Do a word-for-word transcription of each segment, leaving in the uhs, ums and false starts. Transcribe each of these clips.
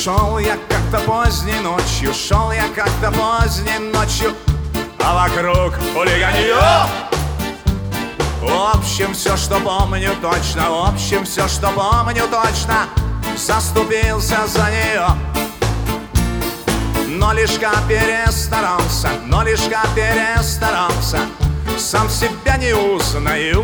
Шел я как-то поздней ночью, шел я как-то поздней ночью, а вокруг хулиганье. В общем, все, что помню точно, в общем, все, что помню точно, заступился за нее. Но лишка перестарался, но лишка перестарался, сам себя не узнаю.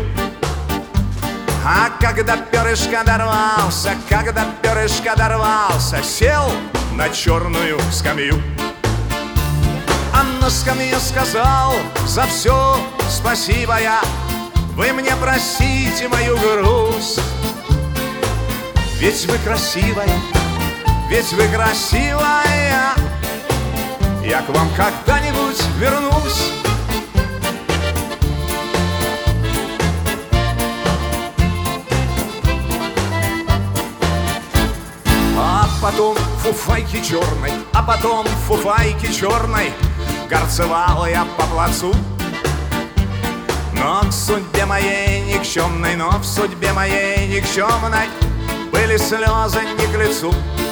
А когда перышко дорвался, когда перышко дорвался, сел на черную скамью. А на скамье сказал: за все спасибо я, вы мне простите мою грусть. Ведь вы красивая, ведь вы красивая, я к вам когда-нибудь вернусь. А потом фуфайки черной, а потом фуфайки черной горцевала я по плацу. Но в судьбе моей никчемной, но в судьбе моей никчемной были слезы не к лицу.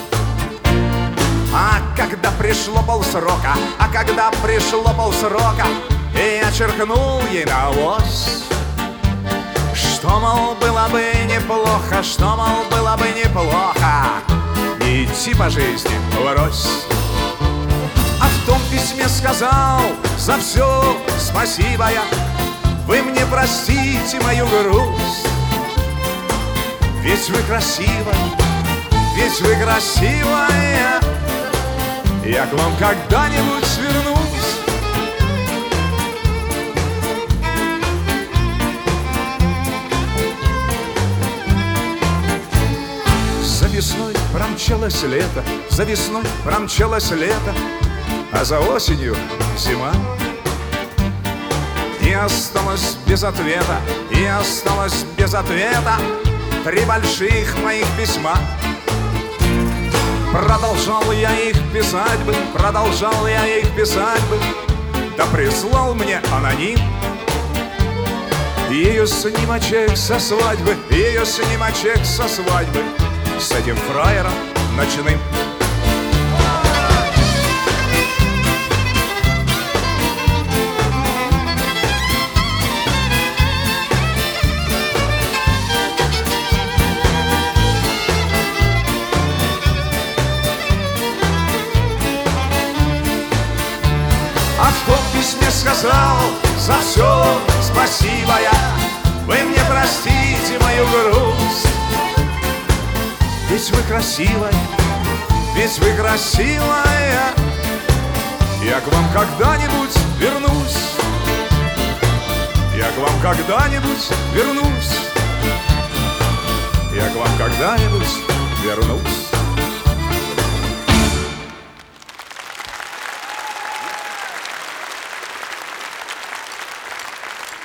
А когда пришло полсрока, а когда пришло полсрока, и я черкнул ей на авось, что, мол, было бы неплохо, что, мол, было бы неплохо не идти по жизни врозь. А в том письме сказал: за все спасибо я, вы мне простите мою грусть. Ведь вы красивая, ведь вы красивая, я к вам когда-нибудь вернусь. За весной промчалось лето, за весной промчалось лето, а за осенью зима. И осталось без ответа, и осталось без ответа три больших моих письма. Продолжал я их писать бы, продолжал я их писать бы, да прислал мне аноним ее снимочек со свадьбы, ее снимочек со свадьбы с этим фраером ночным. А в том письме сказал: за все спасибо я, вы мне простите мою грусть. Ведь вы красивая, ведь вы красивая, я к вам когда-нибудь вернусь. Я к вам когда-нибудь вернусь. Я к вам когда-нибудь вернусь.